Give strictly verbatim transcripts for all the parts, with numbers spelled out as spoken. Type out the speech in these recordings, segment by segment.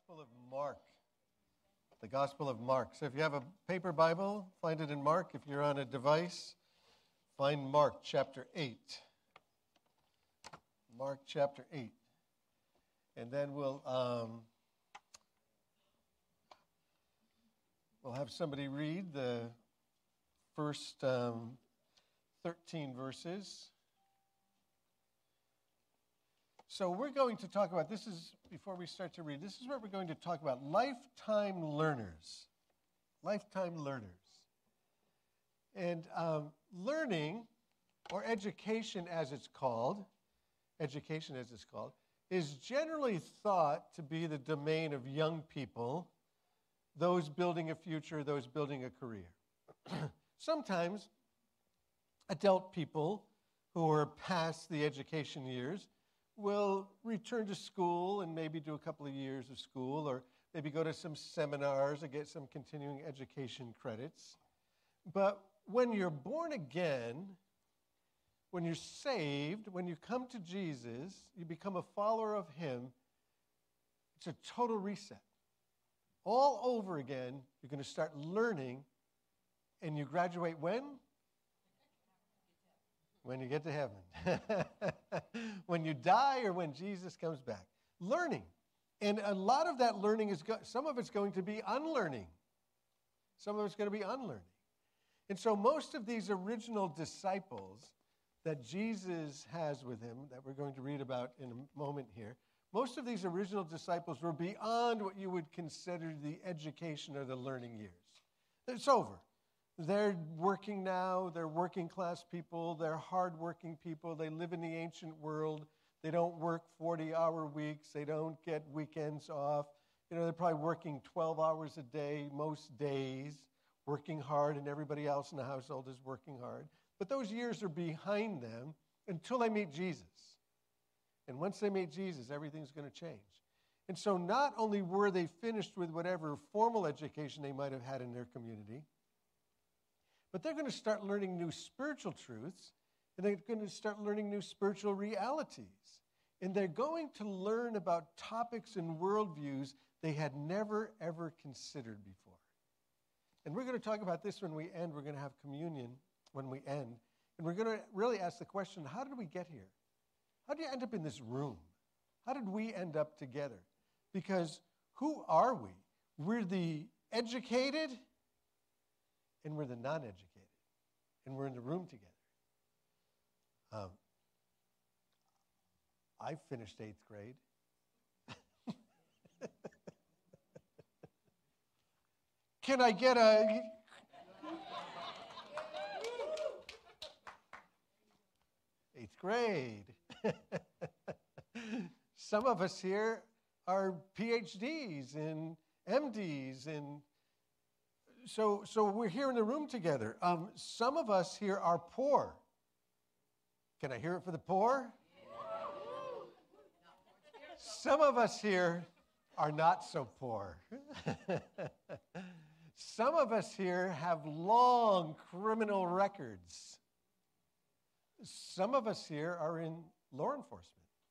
Gospel of Mark. The Gospel of Mark. So if you have a paper Bible, find it in Mark. If you're on a device, find Mark chapter eight. Mark chapter eight. And then we'll um, we'll have somebody read the first um, thirteen verses. So we're going to talk about, this is, before we start to read, this is what we're going to talk about, lifetime learners. Lifetime learners. And um, learning, or education as it's called, education as it's called, is generally thought to be the domain of young people, those building a future, those building a career. Sometimes adult people who are past the education years will return to school and maybe do a couple of years of school, or maybe go to some seminars or get some continuing education credits. But when you're born again, when you're saved, when you come to Jesus, you become a follower of Him, it's a total reset. All over again, you're going to start learning, and you graduate when? When you get to heaven. When you die or when Jesus comes back. Learning. And a lot of that learning is, go- some of it's going to be unlearning. Some of it's going to be unlearning. And so most of these original disciples that Jesus has with him, that we're going to read about in a moment here, most of these original disciples were beyond what you would consider the education or the learning years. It's over. They're working now, they're working class people, they're hardworking people, they live in the ancient world, they don't work forty-hour weeks, they don't get weekends off. You know, they're probably working twelve hours a day most days, working hard, and everybody else in the household is working hard. But those years are behind them until they meet Jesus. And once they meet Jesus, everything's going to change. And so not only were they finished with whatever formal education they might have had in their community, but they're going to start learning new spiritual truths, and they're going to start learning new spiritual realities. And they're going to learn about topics and worldviews they had never, ever considered before. And we're going to talk about this when we end. We're going to have communion when we end. And we're going to really ask the question, how did we get here? How did you end up in this room? How did we end up together? Because who are we? We're the educated, and we're the non-educated, and we're in the room together. Um, I finished eighth grade. Can I get a... Eighth grade. Some of us here are P H Ds and M Ds and So, so we're here in the room together. Um, some of us here are poor. Can I hear it for the poor? Some of us here are not so poor. Some of us here have long criminal records. Some of us here are in law enforcement.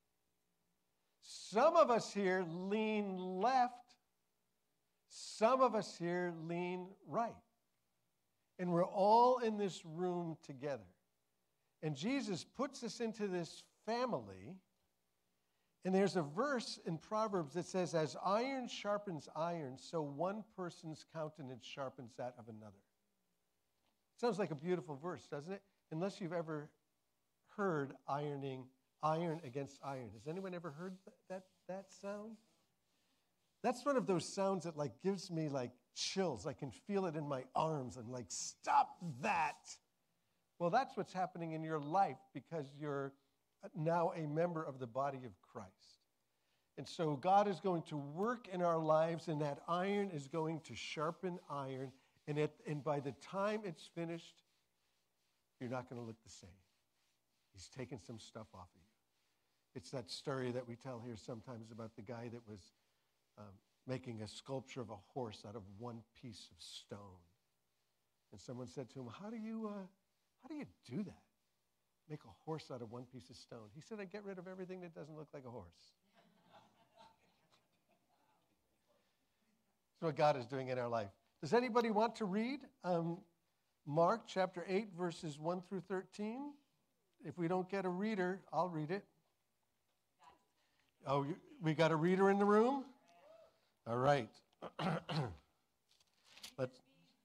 Some of us here lean left. Some of us here lean right. And we're all in this room together. And Jesus puts us into this family. And there's a verse in Proverbs that says, as iron sharpens iron, so one person's countenance sharpens that of another. Sounds like a beautiful verse, doesn't it? Unless you've ever heard ironing, iron against iron. Has anyone ever heard that, that sound? That's one of those sounds that like gives me like chills. I can feel it in my arms. I'm like, stop that. Well, that's what's happening in your life because you're now a member of the body of Christ. And so God is going to work in our lives, and that iron is going to sharpen iron. And, it, and by the time it's finished, you're not going to look the same. He's taken some stuff off of you. It's that story that we tell here sometimes about the guy that was Um, making a sculpture of a horse out of one piece of stone. And someone said to him, how do you, uh, how do you do that? Make a horse out of one piece of stone. He said, I get rid of everything that doesn't look like a horse. what God is doing in our life. Does anybody want to read um, Mark chapter eight, verses one through thirteen? If we don't get a reader, I'll read it. Oh, you, we got a reader in the room? All right. Let's.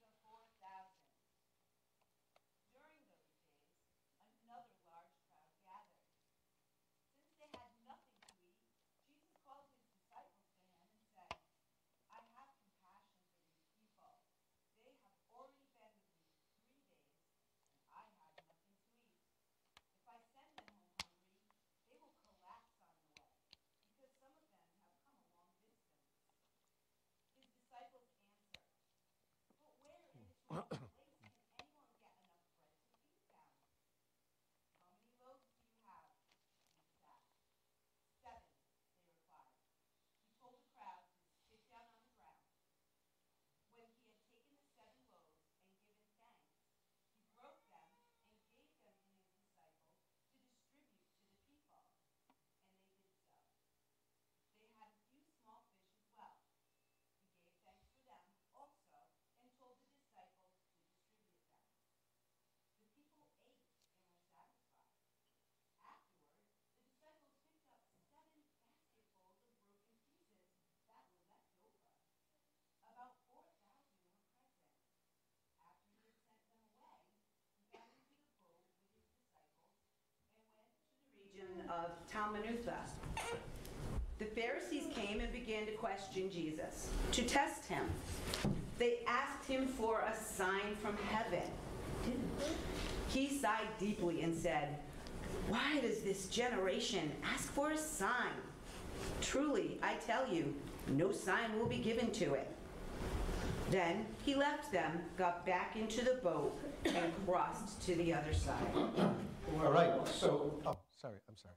Of Talmanutha. The Pharisees came and began to question Jesus, to test him. They asked him for a sign from heaven. He sighed deeply and said, "Why does this generation ask for a sign? Truly, I tell you, no sign will be given to it." Then he left them, got back into the boat, and crossed to the other side. All right, so, oh, sorry, I'm sorry.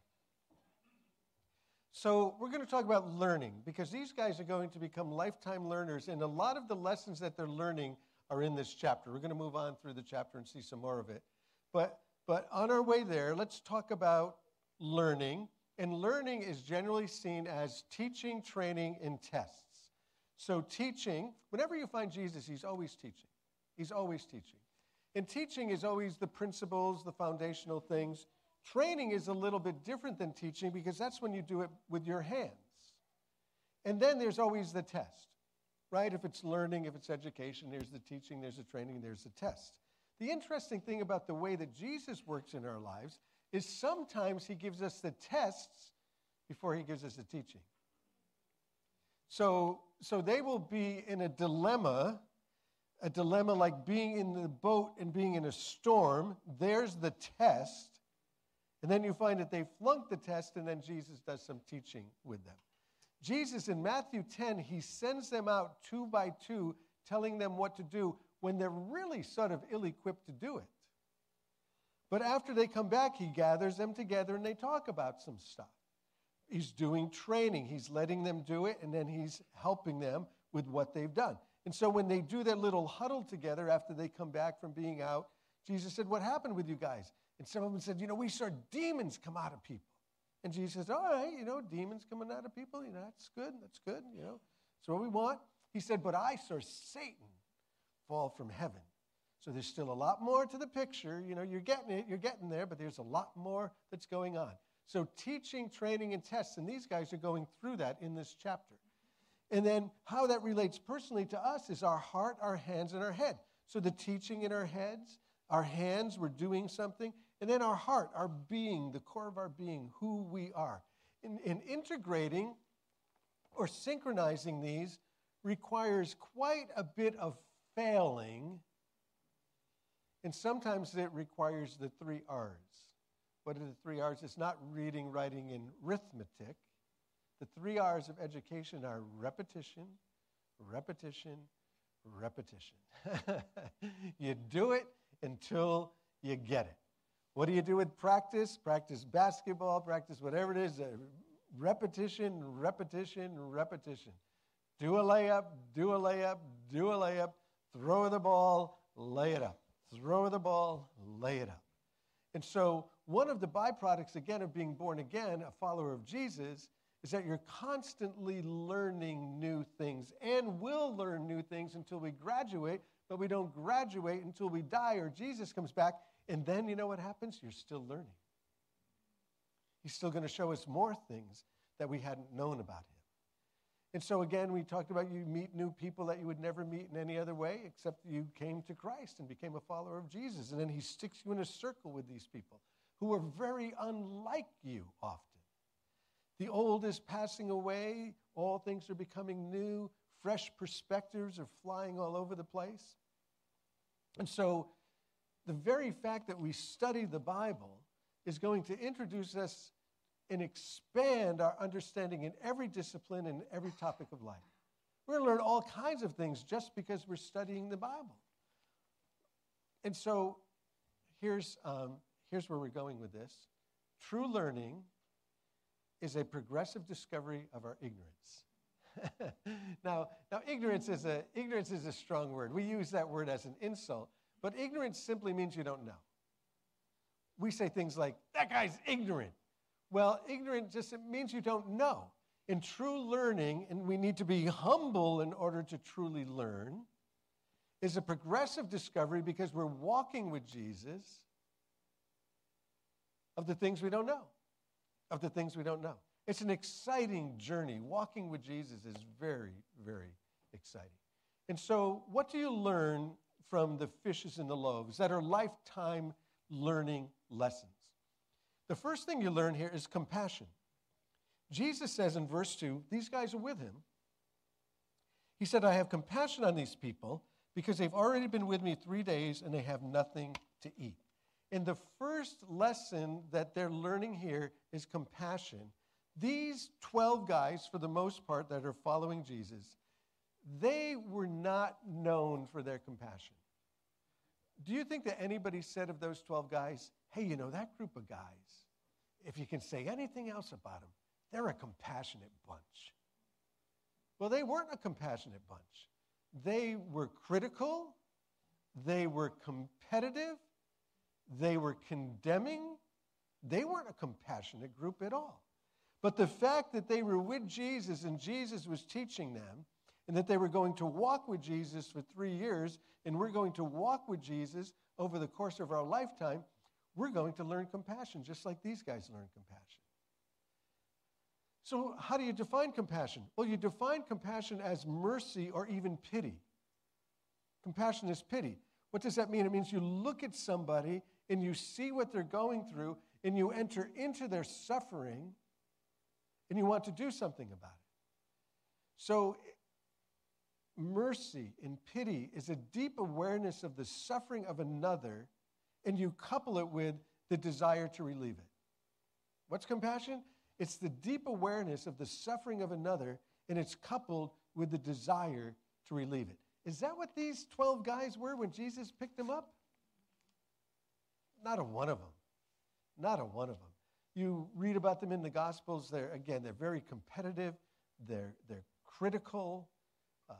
So we're going to talk about learning, because these guys are going to become lifetime learners, and a lot of the lessons that they're learning are in this chapter. We're going to move on through the chapter and see some more of it. But, but on our way there, let's talk about learning, and learning is generally seen as teaching, training, and tests. So teaching, whenever you find Jesus, he's always teaching. He's always teaching. And teaching is always the principles, the foundational things. Training is a little bit different than teaching because that's when you do it with your hands. And then there's always the test, right? If it's learning, if it's education, there's the teaching, there's the training, there's the test. The interesting thing about the way that Jesus works in our lives is sometimes he gives us the tests before he gives us the teaching. So, so they will be in a dilemma, a dilemma like being in the boat and being in a storm. There's the test. And then you find that they flunked the test, and then Jesus does some teaching with them. Jesus, in Matthew ten, he sends them out two by two, telling them what to do when they're really sort of ill-equipped to do it. But after they come back, he gathers them together, and they talk about some stuff. He's doing training. He's letting them do it, and then he's helping them with what they've done. And so when they do their little huddle together after they come back from being out, Jesus said, "What happened with you guys?" And some of them said, "You know, we saw demons come out of people." And Jesus says, "All right, you know, demons coming out of people, you know, that's good, that's good, you know. That's what we want." He said, "But I saw Satan fall from heaven." So there's still a lot more to the picture. You know, you're getting it, you're getting there, but there's a lot more that's going on. So teaching, training, and tests, and these guys are going through that in this chapter. And then how that relates personally to us is our heart, our hands, and our head. So the teaching in our heads, our hands, we're doing something, and then our heart, our being, the core of our being, who we are. In, in integrating or synchronizing these requires quite a bit of failing, and sometimes it requires the three R's. What are the three R's? It's not reading, writing, and arithmetic. The three R's of education are repetition, repetition, repetition. You do it until you get it. What do you do with practice? Practice basketball, practice whatever it is. Uh, repetition, repetition, repetition. Do a layup, do a layup, do a layup, throw the ball, lay it up. Throw the ball, lay it up. And so one of the byproducts, again, of being born again, a follower of Jesus, is that you're constantly learning new things and will learn new things until we graduate, but we don't graduate until we die or Jesus comes back. And then you know what happens? You're still learning. He's still going to show us more things that we hadn't known about him. And so again, we talked about you meet new people that you would never meet in any other way except you came to Christ and became a follower of Jesus. And then he sticks you in a circle with these people who are very unlike you often. The old is passing away. All things are becoming new. Fresh perspectives are flying all over the place. And so the very fact that we study the Bible is going to introduce us and expand our understanding in every discipline and every topic of life. We're going to learn all kinds of things just because we're studying the Bible. And so here's, um, here's where we're going with this. True learning is a progressive discovery of our ignorance. now, now ignorance is a ignorance is a strong word. We use that word as an insult, but ignorance simply means you don't know. We say things like, that guy's ignorant. Well, ignorant just means you don't know. In true learning, and we need to be humble in order to truly learn, is a progressive discovery because we're walking with Jesus of the things we don't know, of the things we don't know. It's an exciting journey. Walking with Jesus is very, very exciting. And so what do you learn from the fishes and the loaves that are lifetime learning lessons? The first thing you learn here is compassion. Jesus says in verse two, these guys are with him. He said, I have compassion on these people because they've already been with me three days and they have nothing to eat. And the first lesson that they're learning here is compassion. These twelve guys, for the most part, that are following Jesus, they were not known for their compassion. Do you think that anybody said of those twelve guys, hey, you know, that group of guys, if you can say anything else about them, they're a compassionate bunch? Well, they weren't a compassionate bunch. They were critical. They were competitive. They were condemning. They weren't a compassionate group at all. But the fact that they were with Jesus and Jesus was teaching them, and that they were going to walk with Jesus for three years, and we're going to walk with Jesus over the course of our lifetime, we're going to learn compassion, just like these guys learned compassion. So how do you define compassion? Well, you define compassion as mercy or even pity. Compassion is pity. What does that mean? It means you look at somebody and you see what they're going through and you enter into their suffering and you want to do something about it. So mercy and pity is a deep awareness of the suffering of another, and you couple it with the desire to relieve it. What's compassion? It's the deep awareness of the suffering of another, and it's coupled with the desire to relieve it. Is that what these twelve guys were when Jesus picked them up? Not a one of them. Not a one of them. You read about them in the Gospels. They're, again, they're very competitive. They're, they're critical. Uh,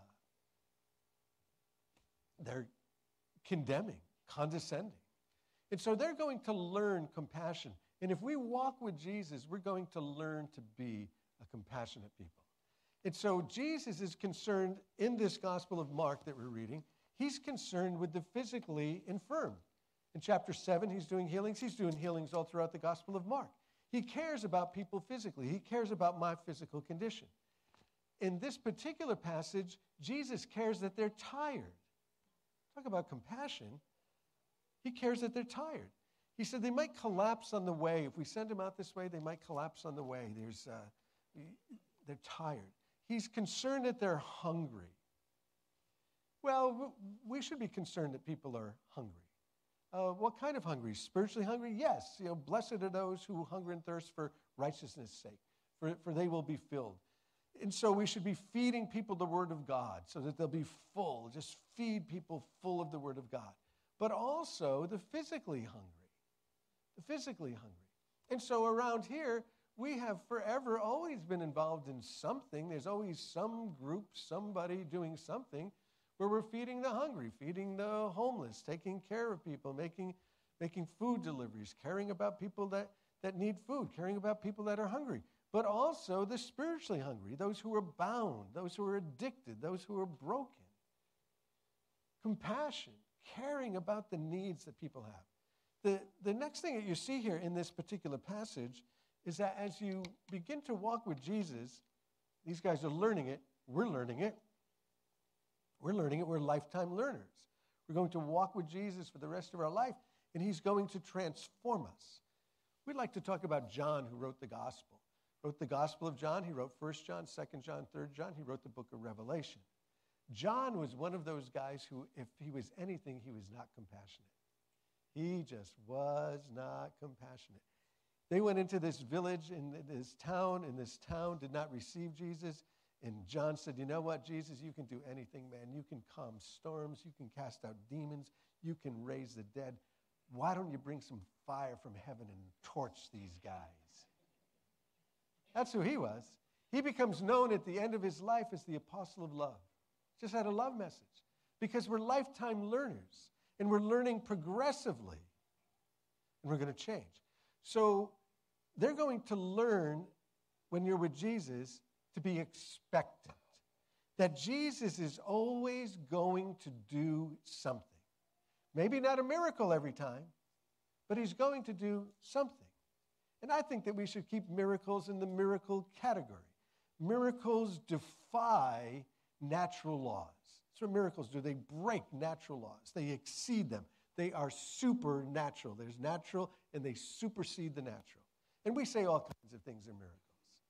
they're condemning, condescending. And so they're going to learn compassion. And if we walk with Jesus, we're going to learn to be a compassionate people. And so Jesus is concerned in this Gospel of Mark that we're reading, he's concerned with the physically infirm. In chapter seven, he's doing healings. He's doing healings all throughout the Gospel of Mark. He cares about people physically. He cares about my physical condition. In this particular passage, Jesus cares that they're tired. Talk about compassion. He cares that they're tired. He said they might collapse on the way. If we send them out this way, they might collapse on the way. There's, uh, they're tired. He's concerned that they're hungry. Well, we should be concerned that people are hungry. Uh, what kind of hungry? Spiritually hungry? Yes. You know, blessed are those who hunger and thirst for righteousness' sake, for, for they will be filled. And so we should be feeding people the Word of God so that they'll be full. Just feed people full of the Word of God. But also the physically hungry. The physically hungry. And so around here, we have forever always been involved in something. There's always some group, somebody doing something where we're feeding the hungry, feeding the homeless, taking care of people, making, making food deliveries, caring about people that, that need food, caring about people that are hungry, but also the spiritually hungry, those who are bound, those who are addicted, those who are broken. compassion, caring about the needs that people have. The, the next thing that you see here in this particular passage is that as you begin to walk with Jesus, these guys are learning it, we're learning it. We're learning it, we're lifetime learners. We're going to walk with Jesus for the rest of our life, and he's going to transform us. We'd like to talk about John, who wrote the gospel. Wrote the Gospel of John, he wrote First John, Second John, Third John, he wrote the book of Revelation. John was one of those guys who, if he was anything, he was not compassionate. He just was not compassionate. They went into this village in this town, and this town did not receive Jesus. And John said, you know what, Jesus, you can do anything, man. You can calm storms. You can cast out demons. You can raise the dead. Why don't you bring some fire from heaven and torch these guys? That's who he was. He becomes known at the end of his life as the apostle of love. Just had a love message. Because we're lifetime learners, and we're learning progressively, and we're going to change. So they're going to learn, when you're with Jesus, to be expectant. That Jesus is always going to do something. Maybe not a miracle every time, but he's going to do something. And I think that we should keep miracles in the miracle category. Miracles defy natural laws. That's what miracles do. They break natural laws. They exceed them. They are supernatural. There's natural, and they supersede the natural. And we say all kinds of things are miracles.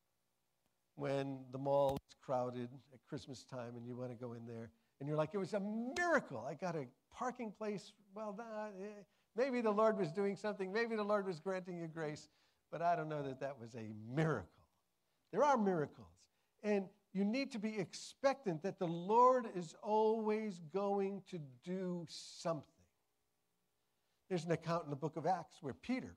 When the mall is crowded at Christmas time and you want to go in there, and you're like, it was a miracle. I got a parking place. Well, nah, eh, maybe the Lord was doing something. Maybe the Lord was granting you grace. But I don't know that that was a miracle. There are miracles. And you need to be expectant that the Lord is always going to do something. There's an account in the book of Acts where Peter,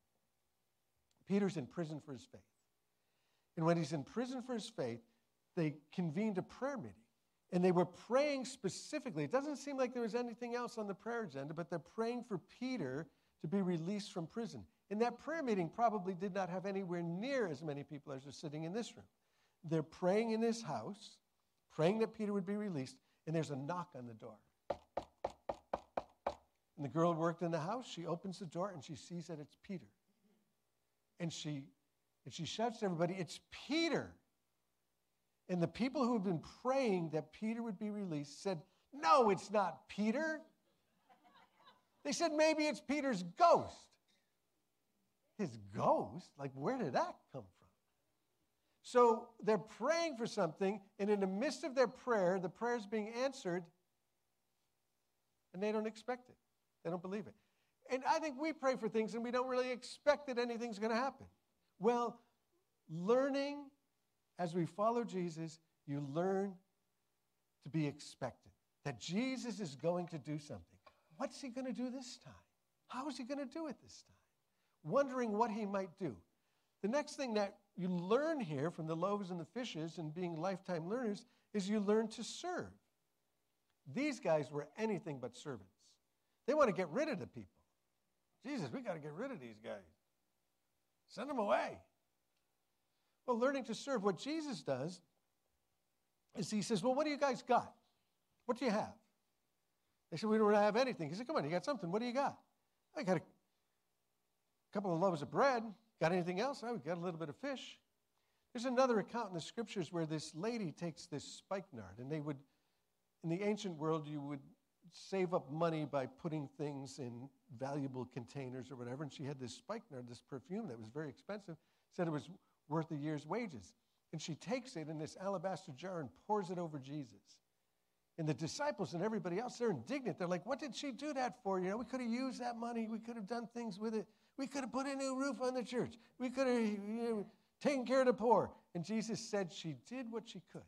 Peter's in prison for his faith. And when he's in prison for his faith, they convened a prayer meeting. And they were praying specifically. It doesn't seem like there was anything else on the prayer agenda, but they're praying for Peter to be released from prison. And that prayer meeting probably did not have anywhere near as many people as are sitting in this room. They're praying in his house, praying that Peter would be released, and there's a knock on the door. And the girl who worked in the house, she opens the door, and she sees that it's Peter. And she, and she shouts to everybody, it's Peter. And the people who had been praying that Peter would be released said, no, it's not Peter. They said, maybe it's Peter's ghost. His ghost? Like, where did that come from? So they're praying for something, and in the midst of their prayer, the prayer is being answered, and they don't expect it. They don't believe it. And I think we pray for things, and we don't really expect that anything's going to happen. Well, learning as we follow Jesus, you learn to be expectant, that Jesus is going to do something. What's he going to do this time? How is he going to do it this time? Wondering what he might do. The next thing that you learn here from the loaves and the fishes and being lifetime learners is you learn to serve. These guys were anything but servants. They want to get rid of the people. Jesus, we got to get rid of these guys. Send them away. Well, learning to serve, what Jesus does is he says, well, what do you guys got? What do you have? They said, we don't have anything. He said, come on, you got something. What do you got? I got a couple of loaves of bread. Got anything else? Oh, we got a little bit of fish. There's another account in the scriptures where this lady takes this spikenard, and they would, in the ancient world, you would save up money by putting things in valuable containers or whatever, and she had this spikenard, this perfume that was very expensive, said it was worth a year's wages. And she takes it in this alabaster jar and pours it over Jesus. And the disciples and everybody else, they're indignant. They're like, what did she do that for? You know, we could have used that money. We could have done things with it. We could have put a new roof on the church. We could have you know, taken care of the poor. And Jesus said she did what she could.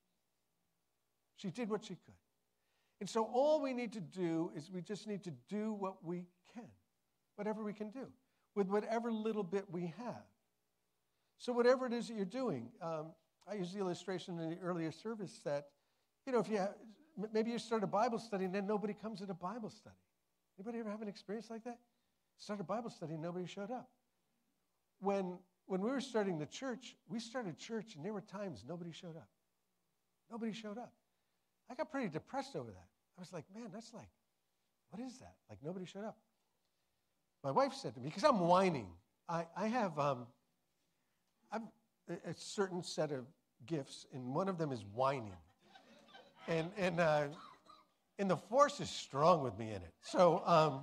She did what she could. And so all we need to do is we just need to do what we can, whatever we can do, with whatever little bit we have. So whatever it is that you're doing, um, I used the illustration in the earlier service that, you know, if you have, maybe you start a Bible study and then nobody comes to the Bible study. Anybody ever have an experience like that? Start a Bible study and nobody showed up. When, when we were starting the church, we started church and there were times nobody showed up. Nobody showed up. I got pretty depressed over that. I was like, man, that's like, what is that? Like nobody showed up. My wife said to me, because I'm whining, I, I have um, I've a, a certain set of gifts, and one of them is whining. and and uh, and the force is strong with me in it. So um,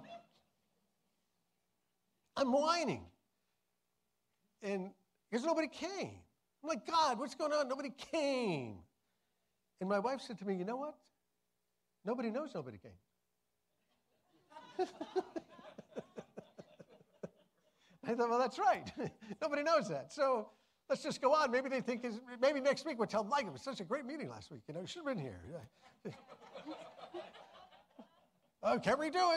I'm whining. And because nobody came. I'm like, God, what's going on? Nobody came. And my wife said to me, you know what? Nobody knows nobody came. I thought, well, that's right. Nobody knows that. So let's just go on. Maybe they think, is, maybe next week we'll tell Mike it was such a great meeting last week. You know, you should have been here. Oh, can't redo it.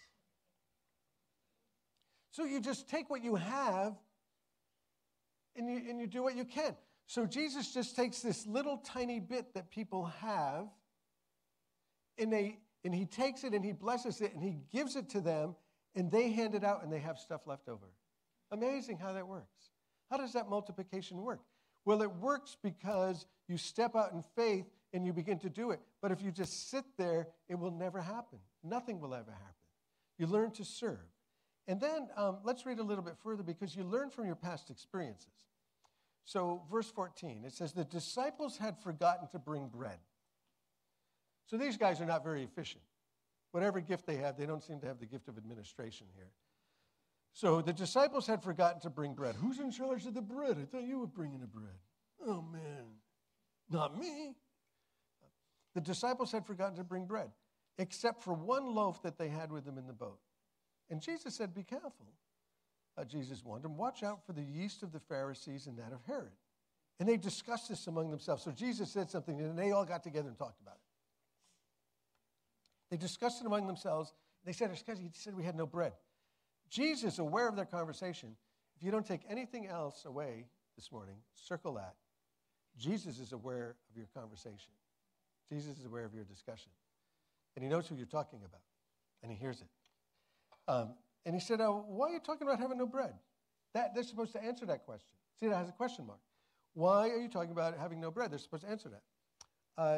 So you just take what you have and you, and you do what you can. So Jesus just takes this little tiny bit that people have, and they and he takes it and he blesses it and he gives it to them, and they hand it out and they have stuff left over. Amazing how that works. How does that multiplication work? Well, it works because you step out in faith and you begin to do it. But if you just sit there, it will never happen. Nothing will ever happen. You learn to serve. And then um, let's read a little bit further, because you learn from your past experiences. So verse fourteen, it says, the disciples had forgotten to bring bread. So these guys are not very efficient. Whatever gift they have, they don't seem to have the gift of administration here. So the disciples had forgotten to bring bread. Who's in charge of the bread? I thought you were bringing the bread. Oh, man, not me. The disciples had forgotten to bring bread, except for one loaf that they had with them in the boat. And Jesus said, be careful. Uh, Jesus warned them, watch out for the yeast of the Pharisees and that of Herod. And they discussed this among themselves. So Jesus said something, and they all got together and talked about it. They discussed it among themselves. They said, it's because he said we had no bread. Jesus, aware of their conversation, if you don't take anything else away this morning, circle that. Jesus is aware of your conversation. Jesus is aware of your discussion. And he knows who you're talking about. And he hears it. Um, and he said, oh, why are you talking about having no bread? That, they're supposed to answer that question. See, that has a question mark. Why are you talking about having no bread? They're supposed to answer that. Uh,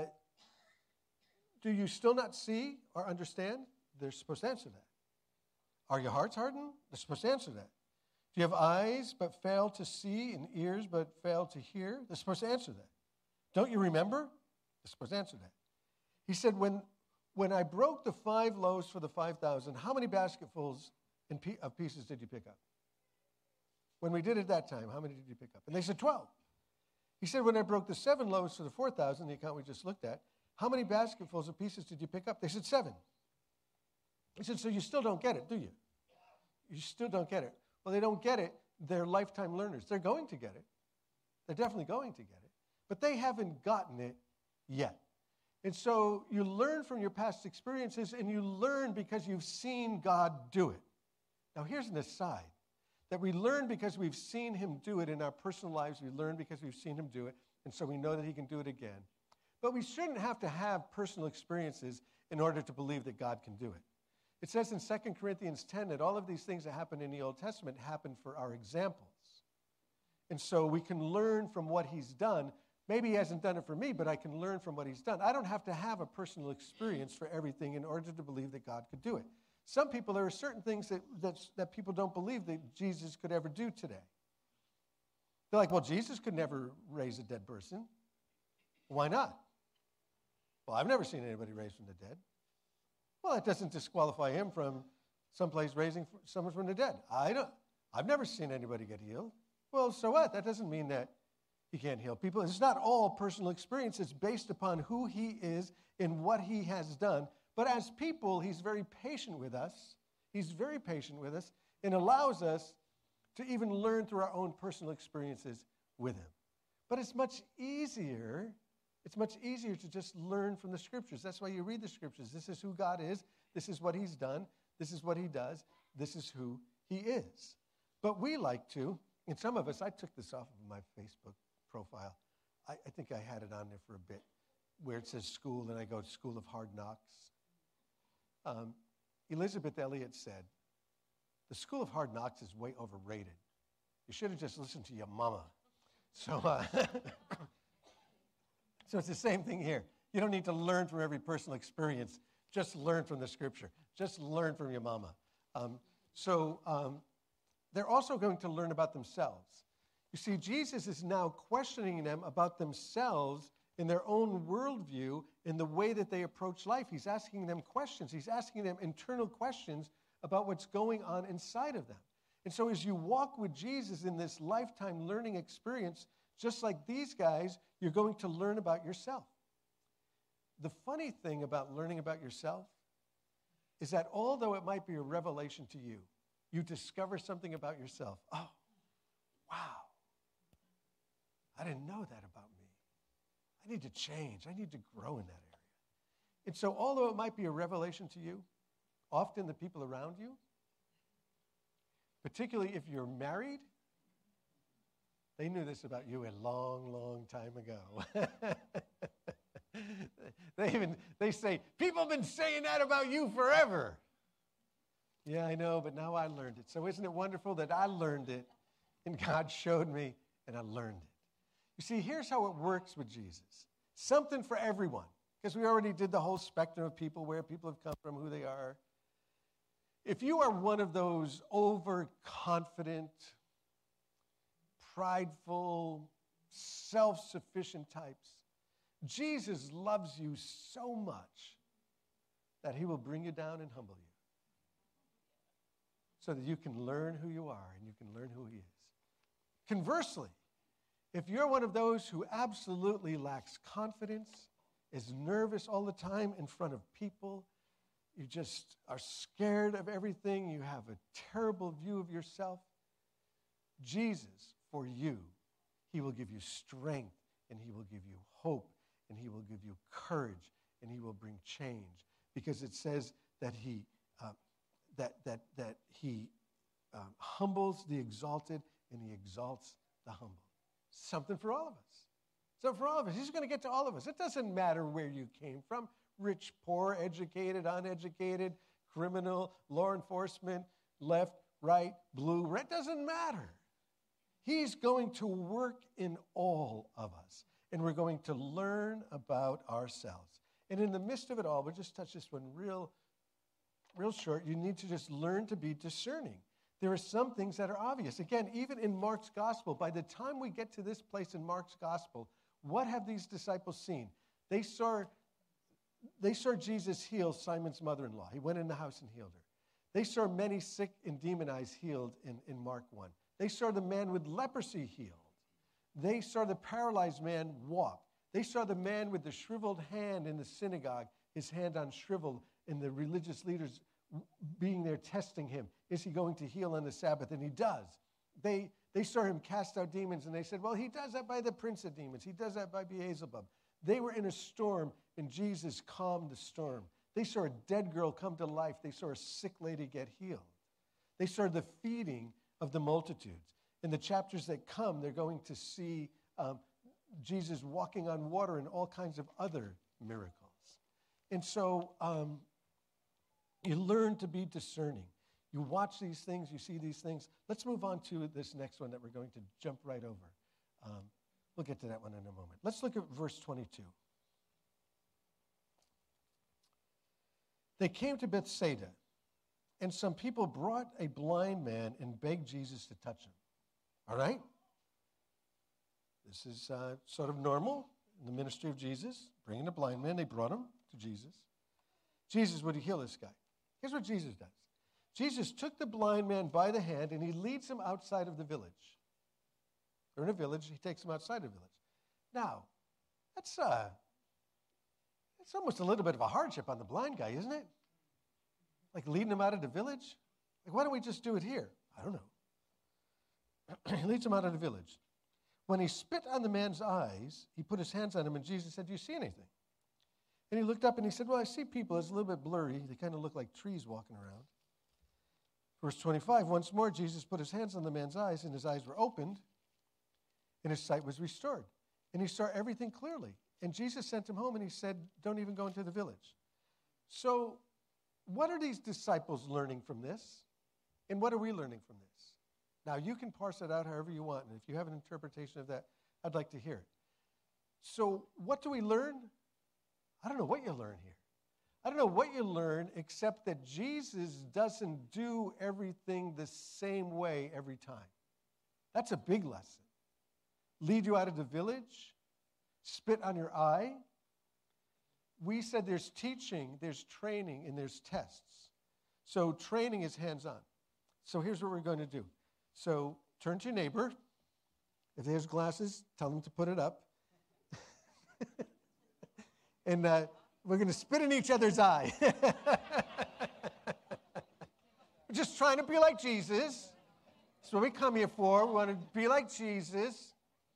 do you still not see or understand? They're supposed to answer that. Are your hearts hardened? They're supposed to answer that. Do you have eyes but fail to see and ears but fail to hear? They're supposed to answer that. Don't you remember? They're supposed to answer that. He said, when, when I broke the five loaves for the five thousand, how many basketfuls in pe- of pieces did you pick up? When we did it that time, how many did you pick up? And they said, twelve. He said, when I broke the seven loaves for the four thousand, the account we just looked at, how many basketfuls of pieces did you pick up? They said, seven. He said, so you still don't get it, do you? You still don't get it. Well, they don't get it. They're lifetime learners. They're going to get it. They're definitely going to get it. But they haven't gotten it yet. And so you learn from your past experiences, and you learn because you've seen God do it. Now, here's an aside. That we learn because we've seen him do it in our personal lives. We learn because we've seen him do it, and so we know that he can do it again. But we shouldn't have to have personal experiences in order to believe that God can do it. It says in Second Corinthians ten that all of these things that happen in the Old Testament happen for our examples. And so we can learn from what he's done. Maybe he hasn't done it for me, but I can learn from what he's done. I don't have to have a personal experience for everything in order to believe that God could do it. Some people, there are certain things that, that, that people don't believe that Jesus could ever do today. They're like, well, Jesus could never raise a dead person. Why not? Well, I've never seen anybody raised from the dead. Well, that doesn't disqualify him from someplace raising someone from the dead. I don't, I've never seen anybody get healed. Well, so what? That doesn't mean that he can't heal people. It's not all personal experience. It's based upon who he is and what he has done. But as people, he's very patient with us. He's very patient with us and allows us to even learn through our own personal experiences with him. But it's much easier, it's much easier to just learn from the scriptures. That's why you read the scriptures. This is who God is. This is what he's done. This is what he does. This is who he is. But we like to, and some of us, I took this off of my Facebook profile. I, I think I had it on there for a bit, where it says school, and I go, School of Hard Knocks. Um, Elizabeth Elliot said, the School of Hard Knocks is way overrated. You should have just listened to your mama. So, uh, so it's the same thing here. You don't need to learn from every personal experience. Just learn from the scripture. Just learn from your mama. Um, so um, they're also going to learn about themselves. You see, Jesus is now questioning them about themselves in their own worldview, in the way that they approach life. He's asking them questions. He's asking them internal questions about what's going on inside of them. And so as you walk with Jesus in this lifetime learning experience, just like these guys, you're going to learn about yourself. The funny thing about learning about yourself is that although it might be a revelation to you, you discover something about yourself. Oh, wow. I didn't know that about me. I need to change. I need to grow in that area. And so although it might be a revelation to you, often the people around you, particularly if you're married, they knew this about you a long, long time ago. They even, they say, people have been saying that about you forever. Yeah, I know, but now I learned it. So isn't it wonderful that I learned it and God showed me and I learned it? You see, here's how it works with Jesus. Something for everyone, because we already did the whole spectrum of people, where people have come from, who they are. If you are one of those overconfident, prideful, self-sufficient types, Jesus loves you so much that he will bring you down and humble you so that you can learn who you are and you can learn who he is. Conversely, if you're one of those who absolutely lacks confidence, is nervous all the time in front of people, you just are scared of everything, you have a terrible view of yourself, Jesus, for you, he will give you strength and he will give you hope and he will give you courage and he will bring change, because it says that he uh, that that that he um, humbles the exalted and he exalts the humble. Something for all of us. So for all of us, he's going to get to all of us. It doesn't matter where you came from, rich, poor, educated, uneducated, criminal, law enforcement, left, right, blue, red, it doesn't matter. He's going to work in all of us, and we're going to learn about ourselves. And in the midst of it all, we'll just touch this one real, real short. You need to just learn to be discerning. There are some things that are obvious. Again, even in Mark's gospel, by the time we get to this place in Mark's gospel, what have these disciples seen? They saw, they saw Jesus heal Simon's mother-in-law. He went in the house and healed her. They saw many sick and demonized healed in, in Mark one. They saw the man with leprosy healed. They saw the paralyzed man walk. They saw the man with the shriveled hand in the synagogue, his hand unshriveled, and the religious leaders being there testing him. Is he going to heal on the Sabbath? And he does. They, they saw him cast out demons, and they said, well, he does that by the prince of demons. He does that by Beelzebub. They were in a storm, and Jesus calmed the storm. They saw a dead girl come to life. They saw a sick lady get healed. They saw the feeding of the multitudes. In the chapters that come, they're going to see um, Jesus walking on water and all kinds of other miracles. And so um, you learn to be discerning. You watch these things, you see these things. Let's move on to this next one that we're going to jump right over. Um, we'll get to that one in a moment. Let's look at verse twenty-two. They came to Bethsaida, and some people brought a blind man and begged Jesus to touch him. All right? This is uh, sort of normal in the ministry of Jesus. Bringing a blind man, they brought him to Jesus. Jesus, would he heal this guy? Here's what Jesus does. Jesus took the blind man by the hand, and he leads him outside of the village. They're in a village. He takes him outside the village. Now, that's, uh, that's almost a little bit of a hardship on the blind guy, isn't it? Like leading him out of the village? Like, why don't we just do it here? I don't know. He leads him out of the village. When he spit on the man's eyes, he put his hands on him, and Jesus said, do you see anything? And he looked up, and he said, well, I see people. It's a little bit blurry. They kind of look like trees walking around. Verse twenty-five, once more, Jesus put his hands on the man's eyes, and his eyes were opened, and his sight was restored. And he saw everything clearly. And Jesus sent him home, and he said, don't even go into the village. So what are these disciples learning from this? And what are we learning from this? Now, you can parse it out however you want, and if you have an interpretation of that, I'd like to hear it. So what do we learn? I don't know what you learn here. I don't know what you learn except that Jesus doesn't do everything the same way every time. That's a big lesson. Lead you out of the village, spit on your eye. We said there's teaching, there's training, and there's tests. So training is hands-on. So here's what we're going to do. So turn to your neighbor. If he has glasses, tell him to put it up. and uh, we're going to spit in each other's eye. We're just trying to be like Jesus. That's what we come here for. We want to be like Jesus.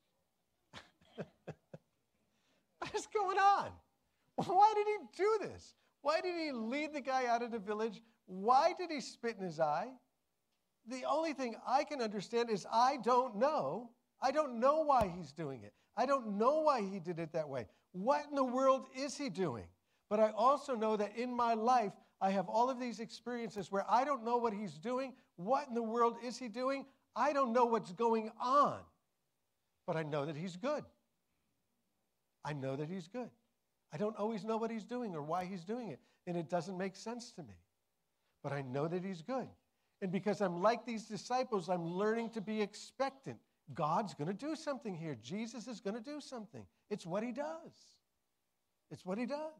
What is going on? Why did he do this? Why did he lead the guy out of the village? Why did he spit in his eye? The only thing I can understand is I don't know. I don't know why he's doing it. I don't know why he did it that way. What in the world is he doing? But I also know that in my life, I have all of these experiences where I don't know what he's doing. What in the world is he doing? I don't know what's going on. But I know that he's good. I know that he's good. I don't always know what he's doing or why he's doing it, and it doesn't make sense to me. But I know that he's good. And because I'm like these disciples, I'm learning to be expectant. God's going to do something here. Jesus is going to do something. It's what he does. It's what he does.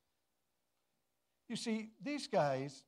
You see, these guys,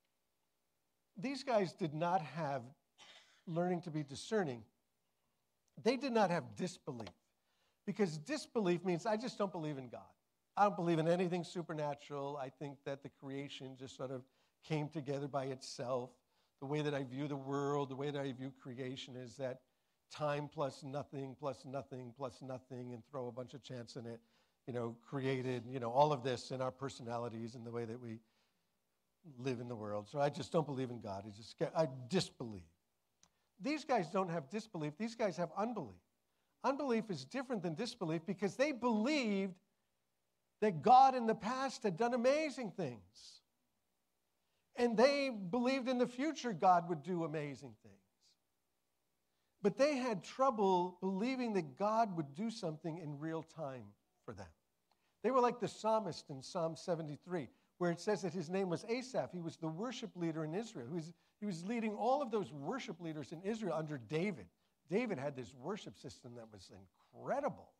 these guys did not have learning to be discerning. They did not have disbelief. Because disbelief means I just don't believe in God. I don't believe in anything supernatural. I think that the creation just sort of came together by itself. The way that I view the world, the way that I view creation is that time plus nothing, plus nothing, plus nothing, and throw a bunch of chance in it, you know, created, you know, all of this in our personalities and the way that we live in the world. So I just don't believe in God. I just, I disbelieve. These guys don't have disbelief. These guys have unbelief. Unbelief is different than disbelief because they believed that God in the past had done amazing things. And they believed in the future God would do amazing things. But they had trouble believing that God would do something in real time for them. They were like the psalmist in Psalm seventy-three, where it says that his name was Asaph. He was the worship leader in Israel. He was, he was leading all of those worship leaders in Israel under David. David had this worship system that was incredible.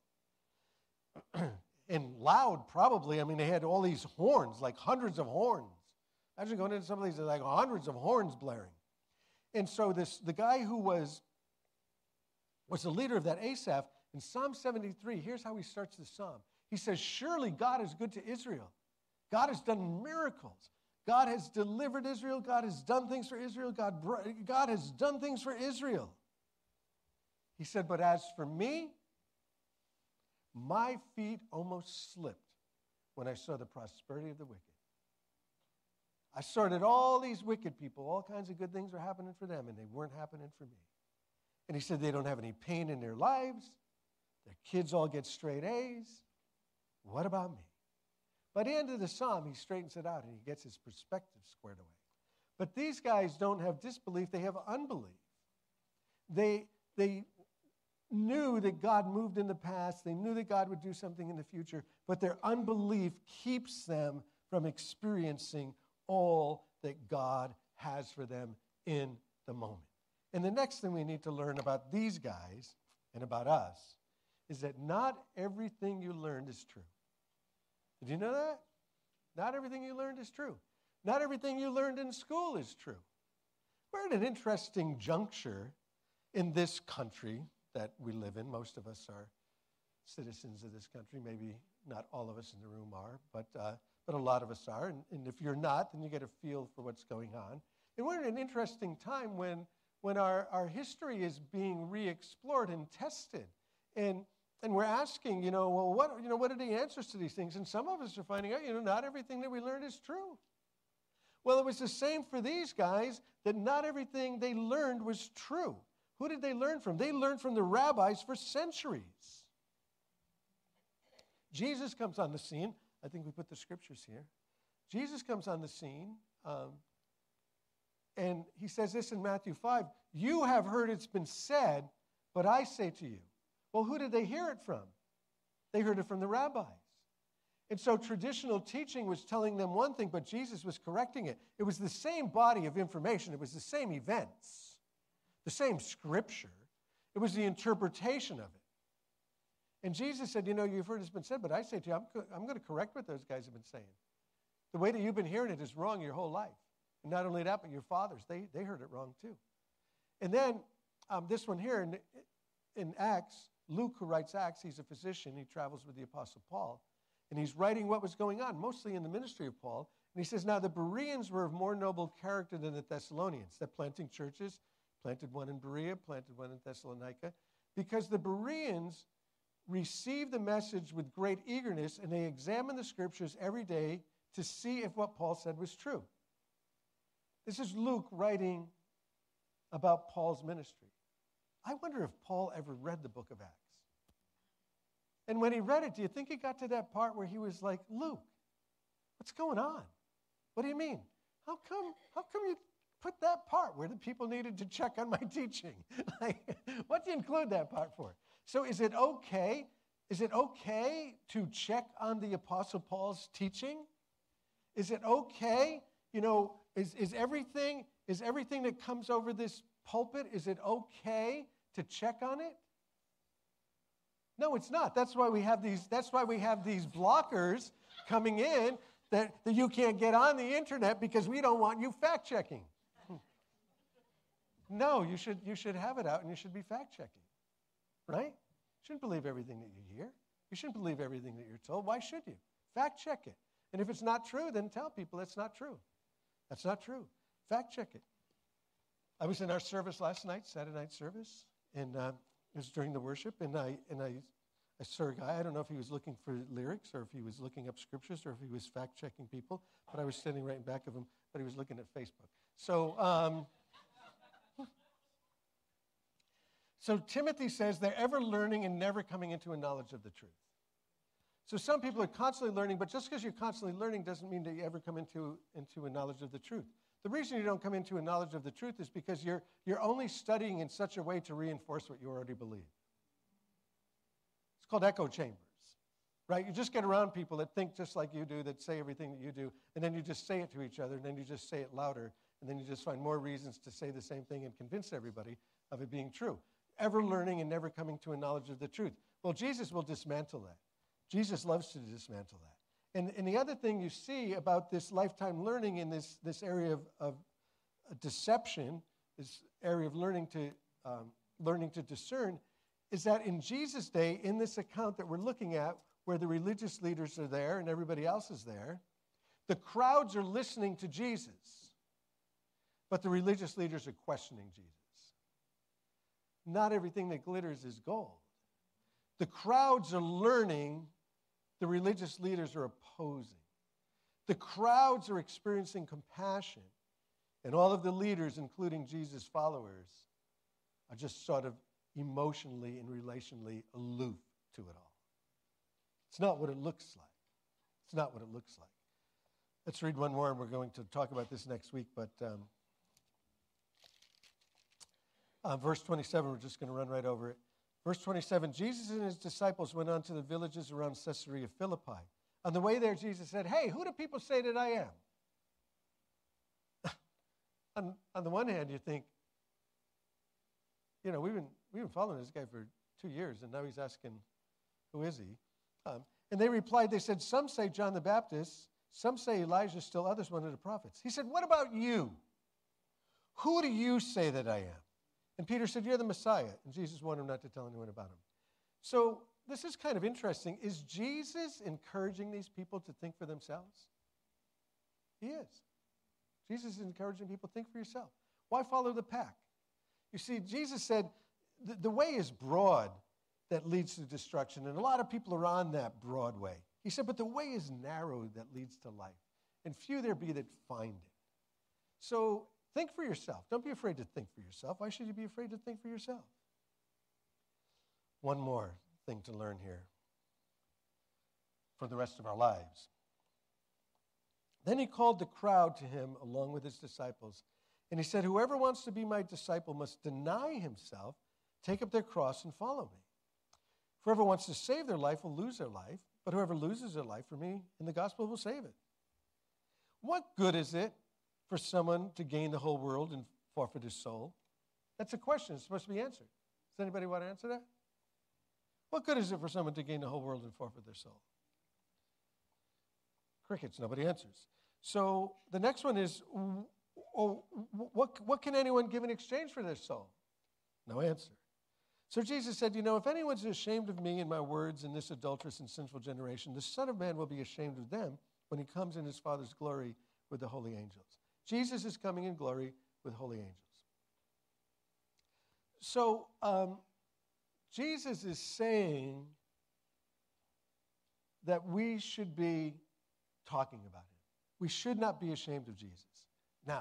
And loud, probably. I mean, they had all these horns, like hundreds of horns. Imagine going into some of these, like hundreds of horns blaring. And so this, the guy who was, was the leader of that Asaph, in Psalm seventy-three, here's how he starts the psalm. He says, surely God is good to Israel. God has done miracles. God has delivered Israel. God has done things for Israel. God, God has done things for Israel. He said, but as for me, my feet almost slipped when I saw the prosperity of the wicked. I saw that all these wicked people, all kinds of good things were happening for them, and they weren't happening for me. And he said they don't have any pain in their lives. Their kids all get straight A's. What about me? By the end of the psalm, he straightens it out, and he gets his perspective squared away. But these guys don't have disbelief. They have unbelief. They, they knew that God moved in the past. They knew that God would do something in the future. But their unbelief keeps them from experiencing all that God has for them in the moment. And the next thing we need to learn about these guys and about us is that not everything you learned is true. Did you know that? Not everything you learned is true. Not everything you learned in school is true. We're at an interesting juncture in this country that we live in. Most of us are citizens of this country. Maybe not all of us in the room are, but uh, but a lot of us are. And, and if you're not, then you get a feel for what's going on. And we're in an interesting time when when our, our history is being re-explored and tested. And and we're asking, you know, well, what you know, what are the answers to these things? And some of us are finding out, you know, not everything that we learned is true. Well, it was the same for these guys, that not everything they learned was true. Who did they learn from? They learned from the rabbis for centuries. Jesus comes on the scene. I think we put the scriptures here. Jesus comes on the scene, um, and he says this in Matthew five, you have heard it's been said, but I say to you. Well, who did they hear it from? They heard it from the rabbis. And so traditional teaching was telling them one thing, but Jesus was correcting it. It was the same body of information. It was the same events, the same scripture. It was the interpretation of it. And Jesus said, you know, you've heard it's been said, but I say to you, I'm, co- I'm going to correct what those guys have been saying. The way that you've been hearing it is wrong your whole life. And not only that, but your fathers, they, they heard it wrong too. And then um, this one here in, in Acts, Luke, who writes Acts, he's a physician. He travels with the Apostle Paul. And he's writing what was going on, mostly in the ministry of Paul. And he says, now the Bereans were of more noble character than the Thessalonians. They're planting churches, planted one in Berea, planted one in Thessalonica, because the Bereans received the message with great eagerness, and they examined the scriptures every day to see if what Paul said was true. This is Luke writing about Paul's ministry. I wonder if Paul ever read the book of Acts. And when he read it, do you think he got to that part where he was like, Luke, what's going on? What do you mean? How come, how come you put that part where the people needed to check on my teaching? Like, what do you include that part for? So is it okay? Is it okay to check on the Apostle Paul's teaching? Is it okay? You know, is, is everything, is everything that comes over this pulpit, is it okay to check on it? No, it's not. That's why we have these, that's why we have these blockers coming in that, that you can't get on the internet because we don't want you fact-checking. No, you should, you should have it out and you should be fact-checking, right? You shouldn't believe everything that you hear. You shouldn't believe everything that you're told. Why should you? Fact-check it. And if it's not true, then tell people it's not true. That's not true. Fact-check it. I was in our service last night, Saturday night service, and uh, it was during the worship, and I and I, I saw a guy. I don't know if he was looking for lyrics or if he was looking up scriptures or if he was fact-checking people, but I was standing right in back of him, but he was looking at Facebook. So, um, so Timothy says they're ever learning and never coming into a knowledge of the truth. So some people are constantly learning, but just because you're constantly learning doesn't mean that you ever come into, into a knowledge of the truth. The reason you don't come into a knowledge of the truth is because you're, you're only studying in such a way to reinforce what you already believe. It's called echo chambers, right? You just get around people that think just like you do, that say everything that you do, and then you just say it to each other, and then you just say it louder, and then you just find more reasons to say the same thing and convince everybody of it being true. Ever learning and never coming to a knowledge of the truth. Well, Jesus will dismantle that. Jesus loves to dismantle that. And, and the other thing you see about this lifetime learning in this, this area of, of deception, this area of learning to, um, learning to discern, is that in Jesus' day, in this account that we're looking at, where the religious leaders are there and everybody else is there, the crowds are listening to Jesus, but the religious leaders are questioning Jesus. Not everything that glitters is gold. The crowds are learning. The religious leaders are opposing. The crowds are experiencing compassion, and all of the leaders, including Jesus' followers, are just sort of emotionally and relationally aloof to it all. It's not what it looks like. It's not what it looks like. Let's read one more, and we're going to talk about this next week, but um, uh, verse twenty-seven, we're just going to run right over it. Verse twenty-seven, Jesus and his disciples went on to the villages around Caesarea Philippi. On the way there, Jesus said, hey, who do people say that I am? on, on the one hand, you think, you know, we've been, we've been following this guy for two years, and now he's asking, who is he? Um, and they replied, they said, some say John the Baptist, some say Elijah, still others one of the prophets. He said, what about you? Who do you say that I am? And Peter said, you're the Messiah. And Jesus wanted him not to tell anyone about him. So this is kind of interesting. Is Jesus encouraging these people to think for themselves? He is. Jesus is encouraging people to think for yourself. Why follow the pack? You see, Jesus said, the, the way is broad that leads to destruction, and a lot of people are on that broad way. He said, but the way is narrow that leads to life, and few there be that find it. So think for yourself. Don't be afraid to think for yourself. Why should you be afraid to think for yourself? One more thing to learn here for the rest of our lives. Then he called the crowd to him along with his disciples, and he said, whoever wants to be my disciple must deny himself, take up their cross, and follow me. Whoever wants to save their life will lose their life, but whoever loses their life for me in the gospel will save it. What good is it for someone to gain the whole world and forfeit his soul? That's a question. It's supposed to be answered. Does anybody want to answer that? What good is it for someone to gain the whole world and forfeit their soul? Crickets. Nobody answers. So the next one is, oh, what, what can anyone give in exchange for their soul? No answer. So Jesus said, you know, if anyone's ashamed of me and my words in this adulterous and sinful generation, the Son of Man will be ashamed of them when he comes in his Father's glory with the holy angels. Jesus is coming in glory with holy angels. So um, Jesus is saying that we should be talking about him. We should not be ashamed of Jesus. Now,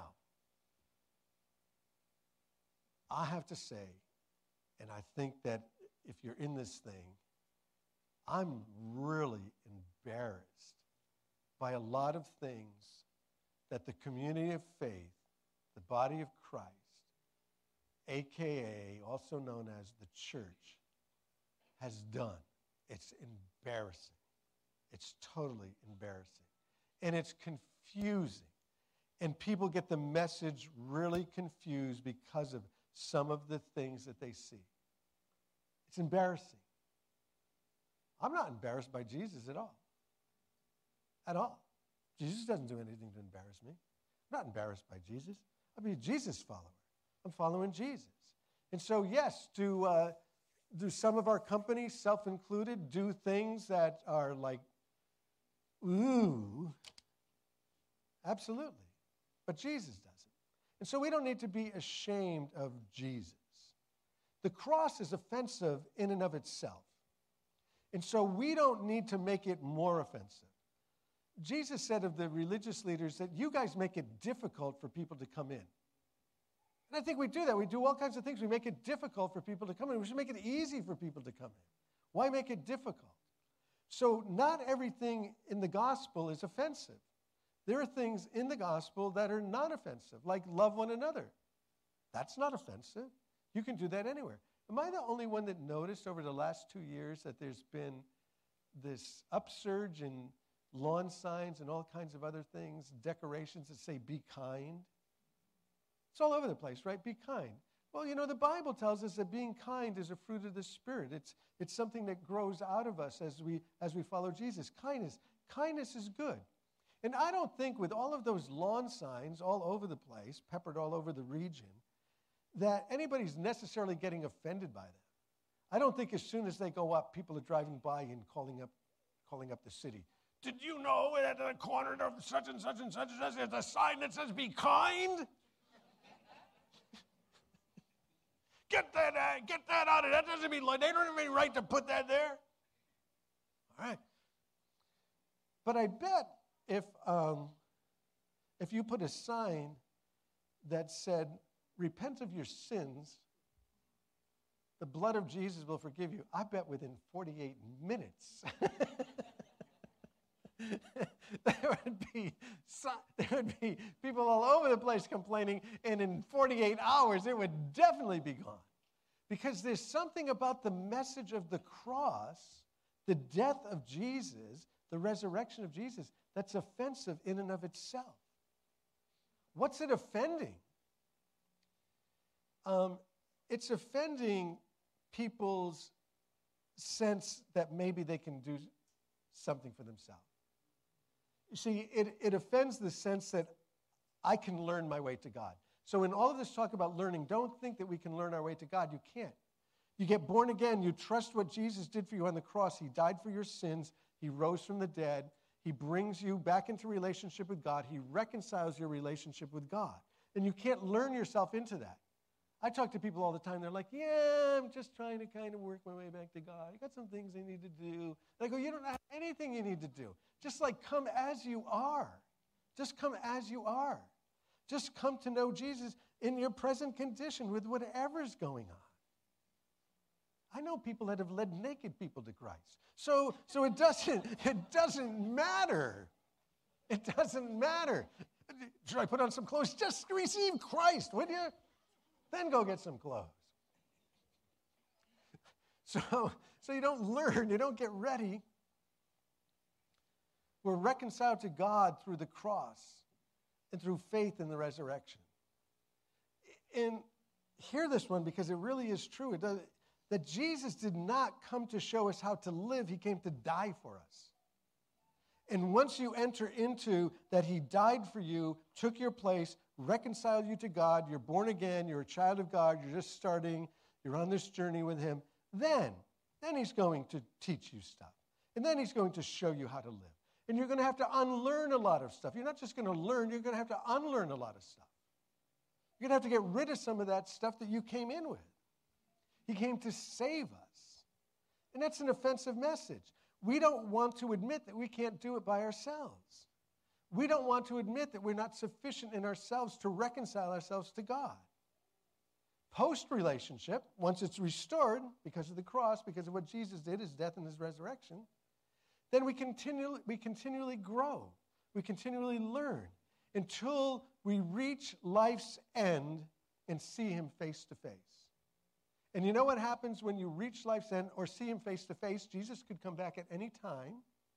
I have to say, and I think that if you're in this thing, I'm really embarrassed by a lot of things that the community of faith, the body of Christ, A K A, also known as the church, has done. It's embarrassing. It's totally embarrassing. And it's confusing. And people get the message really confused because of some of the things that they see. It's embarrassing. I'm not embarrassed by Jesus at all. At all. Jesus doesn't do anything to embarrass me. I'm not embarrassed by Jesus. I'm a Jesus follower. I'm following Jesus. And so, yes, do, uh, do some of our companies, self-included, do things that are like, ooh, absolutely. But Jesus doesn't. And so we don't need to be ashamed of Jesus. The cross is offensive in and of itself. And so we don't need to make it more offensive. Jesus said of the religious leaders that you guys make it difficult for people to come in. And I think we do that. We do all kinds of things. We make it difficult for people to come in. We should make it easy for people to come in. Why make it difficult? So not everything in the gospel is offensive. There are things in the gospel that are not offensive, like love one another. That's not offensive. You can do that anywhere. Am I the only one that noticed over the last two years that there's been this upsurge in lawn signs and all kinds of other things, decorations that say, be kind? It's all over the place, right? Be kind. Well, you know, the Bible tells us that being kind is a fruit of the Spirit. It's, it's something that grows out of us as we, as we follow Jesus. Kindness. Kindness is good. And I don't think with all of those lawn signs all over the place, peppered all over the region, that anybody's necessarily getting offended by them. I don't think as soon as they go up, people are driving by and calling up, calling up the city. Did you know at the corner of such and such and such and such, there's a sign that says, be kind? Get that, uh, get that out of there. That doesn't mean, they don't have any right to put that there. All right. But I bet if, um, if you put a sign that said, repent of your sins, the blood of Jesus will forgive you, I bet within forty-eight minutes, there would be there would be people all over the place complaining, and in forty-eight hours, it would definitely be gone. Because there's something about the message of the cross, the death of Jesus, the resurrection of Jesus, that's offensive in and of itself. What's it offending? Um, it's offending people's sense that maybe they can do something for themselves. You see, it, it offends the sense that I can learn my way to God. So in all of this talk about learning, don't think that we can learn our way to God. You can't. You get born again. You trust what Jesus did for you on the cross. He died for your sins. He rose from the dead. He brings you back into relationship with God. He reconciles your relationship with God. And you can't learn yourself into that. I talk to people all the time. They're like, yeah, I'm just trying to kind of work my way back to God. I got some things I need to do. And I go, you don't have anything you need to do. Just like come as you are. Just come as you are. Just come to know Jesus in your present condition with whatever's going on. I know people that have led naked people to Christ. So, so it doesn't, it doesn't matter. It doesn't matter. Should I put on some clothes? Just receive Christ, would you? Then go get some clothes. So, so you don't learn, you don't get ready We're reconciled to God through the cross and through faith in the resurrection. And hear this one because it really is true. It does, that Jesus did not come to show us how to live. He came to die for us. And once you enter into that he died for you, took your place, reconciled you to God, you're born again, you're a child of God, you're just starting, you're on this journey with him, then, then he's going to teach you stuff. And then he's going to show you how to live. And you're going to have to unlearn a lot of stuff. You're not just going to learn, you're going to have to unlearn a lot of stuff. You're going to have to get rid of some of that stuff that you came in with. He came to save us. And that's an offensive message. We don't want to admit that we can't do it by ourselves. We don't want to admit that we're not sufficient in ourselves to reconcile ourselves to God. Post-relationship, once it's restored because of the cross, because of what Jesus did, his death and his resurrection, then we continually, we continually grow. We continually learn until we reach life's end and see him face to face. And you know what happens when you reach life's end or see him face to face? Jesus could come back at any time.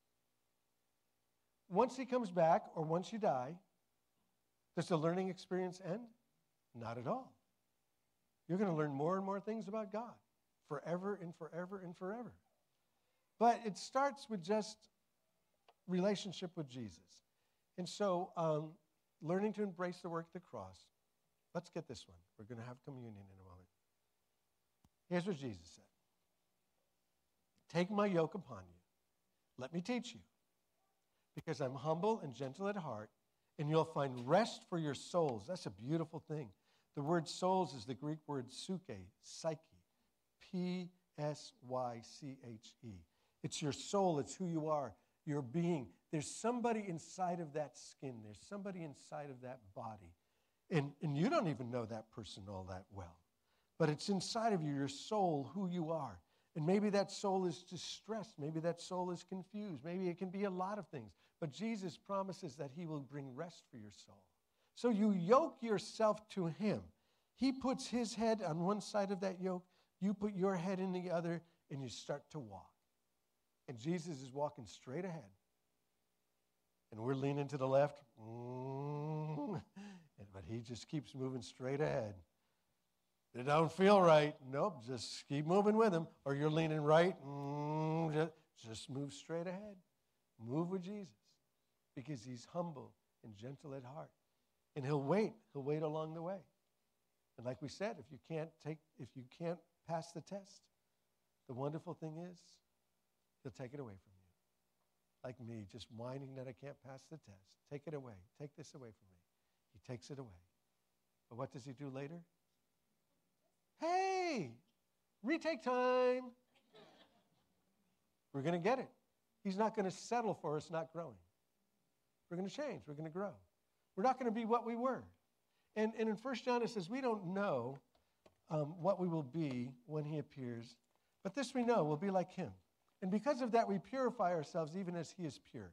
Once he comes back or once you die, does the learning experience end? Not at all. You're going to learn more and more things about God forever and forever and forever. But it starts with just relationship with Jesus. And so um, learning to embrace the work of the cross. Let's get this one. We're going to have communion in a moment. Here's what Jesus said. Take my yoke upon you. Let me teach you. Because I'm humble and gentle at heart, and you'll find rest for your souls. That's a beautiful thing. The word souls is the Greek word psyche, psyche, P S Y C H E. It's your soul. It's who you are, your being. There's somebody inside of that skin. There's somebody inside of that body. And, and you don't even know that person all that well. But it's inside of you, your soul, who you are. And maybe that soul is distressed. Maybe that soul is confused. Maybe it can be a lot of things. But Jesus promises that he will bring rest for your soul. So you yoke yourself to him. He puts his head on one side of that yoke. You put your head in the other, and you start to walk. And Jesus is walking straight ahead. And we're leaning to the left. Mm, but he just keeps moving straight ahead. It don't feel right. Nope, just keep moving with him. Or you're leaning right. Mm, just, just move straight ahead. Move with Jesus. Because he's humble and gentle at heart. And he'll wait. He'll wait along the way. And like we said, if you can't take, if you can't pass the test, the wonderful thing is, he'll take it away from you. Like me, just whining that I can't pass the test. Take it away. Take this away from me. He takes it away. But what does he do later? Hey, retake time. We're going to get it. He's not going to settle for us not growing. We're going to change. We're going to grow. We're not going to be what we were. And, and in First John it says, we don't know um, what we will be when he appears, but this we know, we'll be like him. And because of that, we purify ourselves even as he is pure.